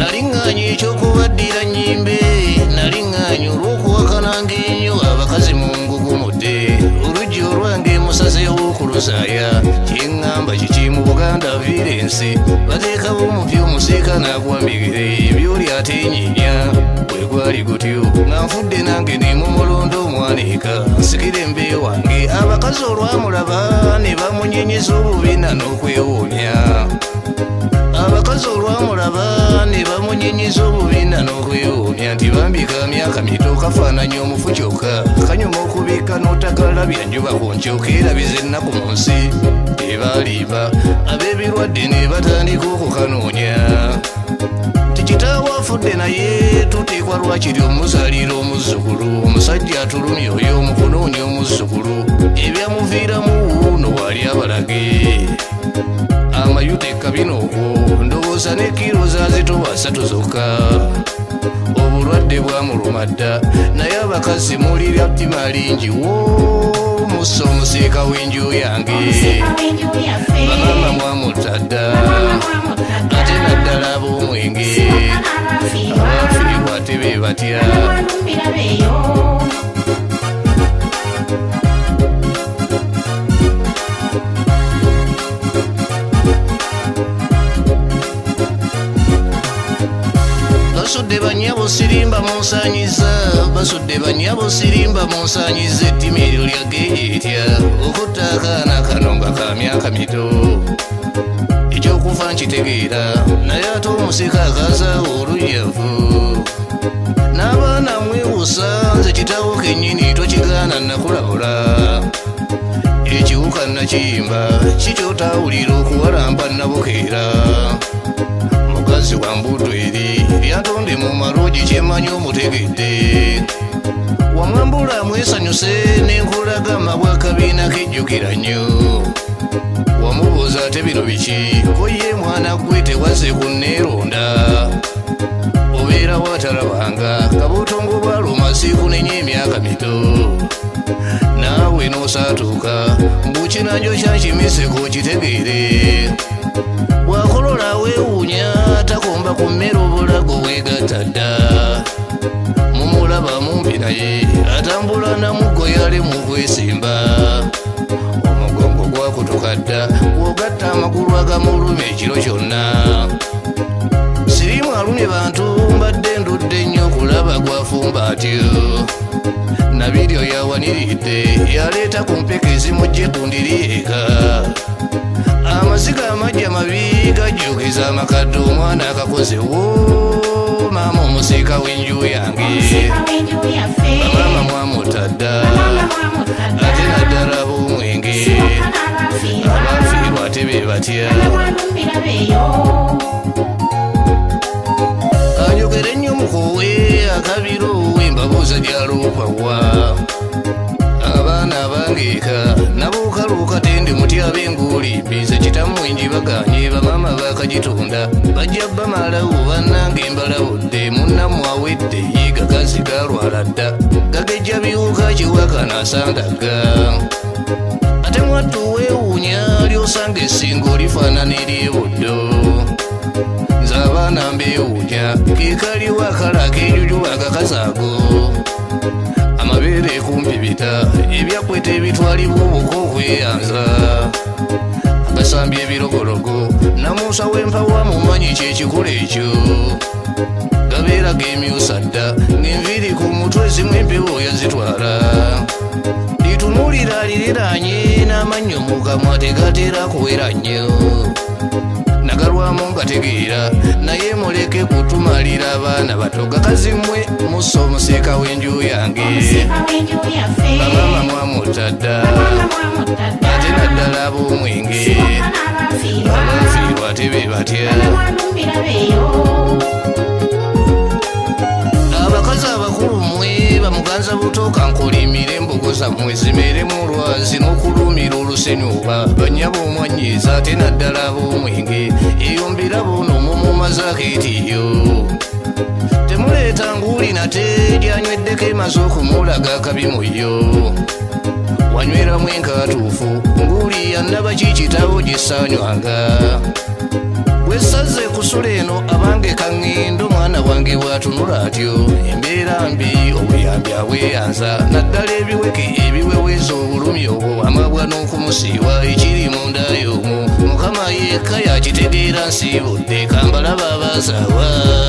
nalinganye ekyokubaddira nnyimbe nalinganye olw'okuwakana ng'ennyo abakazi mu ngugumudde oluggi olwange musazeewo okulusaaya kyeŋŋamba kiki mu Buganda viirensi bateekawo omupya omusiika n'agwambigire byoli atenyinya bwe gwali gutyo nga nfudde nange nemumolondo omwanika nsikira embe wange abakazi olwamulaba ne bamunyenyeza obubina n'okwewuunya abakazi olwamulaba ne bamunyenyeza obubina n'okwewuunya nti bambika myaka mito kafaananya omufu kyokka kanyuma okubika n'otakalabya njuba ku nkyokka erabiza ennaku mu nsi ebaaliba ab'ebirwadde ne batandika okukanoonya tikitaawo afudde naye tuteekwa lwakiri omuzaalira omuzzukulu omusajja atulumye oyo omukunoonya omuzzukulu ebyamuviiramu wuuno waali abalage amayutekka bino okwo ndowooza ne kiro zaazitoba 3 zokka obulwadde bwamuluma dda naye abakazi mulira ttima lingi wo mussa omusiika w'enju yange bamama mwamutta dda ate naddala ab'omwenge abafiirwa ate be batya basudde banyabo sirimba munsanyiza basudde banyabo sirimba munsanyiza ettima eryo lyageeje etya okutta akaana kano nga ka myaka mito ekyokufa nkitegeera naye ate omusika akazaawo olujjavu n'abaana mwewusa nze kitawo kennyini tokigaana nakulabula ekiwuka nakiyimba kikyotawulira okuwalamba nabukeera mukazi wa mbuto eri lyatonde mu maloogi kyemanyi omutegedde wamwambula mwesanyuse n'enkulaga mabwakabiina kejjukira nnyo wamubuuza ate bino biki ko ye mwana gwe tewaze kunneeronda obeera watalabanga kabutongo bwaluma siikunenya emyaka mito naawe n'osaatuuka mbukinanjo kyankimiseko kitegeere bwakolola weewuunya takomba ku mmere obulago bwegatta dda mumulaba mumpi naye atambula namuggo yalemu okwesimba omugongo gwakutuka dda bw'ogatta amagulu agamuluma ekiro kyonna sirimu alumye bantu mbadde ndudde nnyo okulaba gwafumba atyo nabiryo yawaniridde yaleeta ku mpeka ezimujje kundiri eka amasiga amajja mabi gajjukiza amakadde omwana akakozewo maama omusiika w'enju yange bamaama mwamutta dda ate naddala ab'omwenge abafiirwa ate be batya kanjogere nnyo mukowe akabiro embabuuza gyaloopawa abaana abangeeka nabookaluuka tende mutya b'enguuli mbize kitamu enjibaganye bamaama bakagitunda bajja bamalawo bannange mbalabudde munnamu awedde yiga kazi galwala dda gagejja biwuka kiwakana asandaga ate mwattu weewuunya lyosanga essinga olifaanana eryebuddo nze abaana mbeewuunya keekaliwo akala akeejuju akakazi ago amabeere kumpi bita ebyakweta ebitwalibwa obuko okweyanza agasambi ebirogologo namusa w'empawa mumanyi kyekikola ekyo gabeera gemyusa dda ng'enviiri ku mutwe ezimu empewo yazitwala litunuulira liriraanye n'amannyo mu kamwa tegatera kuwera nnyo nagalwamu ngategeera naye muleke kutumalira abaana bato gakazimmwe mussa omusiika w'enju yange bamaama mwamutta dda ate naddala ab'omwenge abafiirwa ate be batya abakazi abakulu mmwe bamuganza butoka nkolimire embogo zammwe zimeremu olwazi n'okulumira olusenyuba banyaba omwanyiza ate naddala ab'omwenge eyo mbirabo n'omumumazaako etiyo temuleeta nguuli nate gyanyweddeko emaze okumulaga akabi muyo wanyweramu enkatuufu nguuli yannaba kikitawo gisaanywanga wesaze kusula eno abange kaŋŋendo mwana wange bwatunula atyo embeera mbi obuyambi abweyanza naddala ebiweke ebiweweeza obulumi obwo amabwa n'okumusiiwa ekiri munda y'omwo mukama yekka yakitegeera nsiibudde kambalaba abazaawa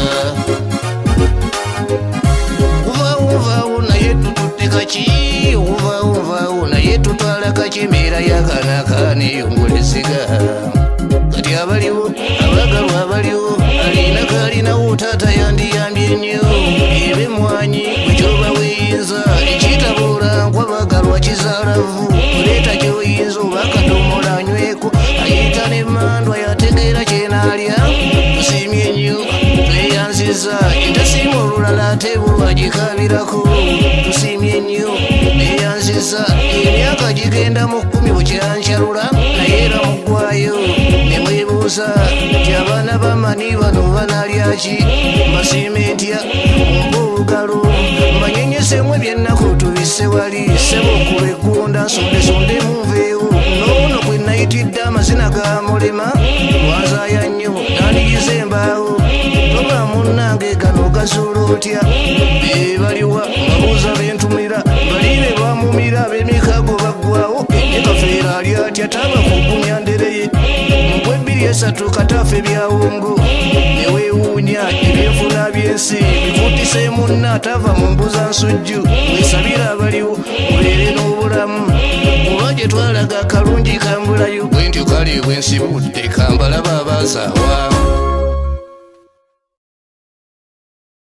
uvaawo naye tututte kaki uvaawo naye tutwala kaki embeera y'akaana neeyongolesiga kati abaliwo abagalwa abaliwo alinawo taata yandiyambye nnyo ebe mwanyi bwekyoba weeyinza ekitabuula nkwabagalwa kizaalavu oleeta kyoyinza oba akadomola anyweko ayita n'emmandwa yategeera kyenaalya tusiimye nnyo tweyanziza entasiima olulala ate bulwagikabirako tusiimye nnyo neyanziza emyaka gigenda mu 10 bukyancalula naye era muggwayo nemwebuuza nti abaana bamani bano banalyaki mbasiime ntya mumba olugalo mbanyenyesemu ebyennaku tubisse wali sebo okuba eggunda nsondesonde munveewo noono kwe nayitidde amazina ga mulema lwanzaaya nnyo nandiyiza embaawo toba munnange gano gazuula otya bebaliwa babuuza bentumira balibe bamumira ab'emikago baggwawo ekafeera ali atya taba kugunya ndereye mubwebbiri esatu katafe byawongo neweewuunya ebyenfuna by'ensi bifutise munna atava mu mbuza nsujju wesabira abaliwo mubeere n'obulamu kuba gye twalaga akalungi kambulayo bwe ntyo kale bwensibudde kambalaba abazaawa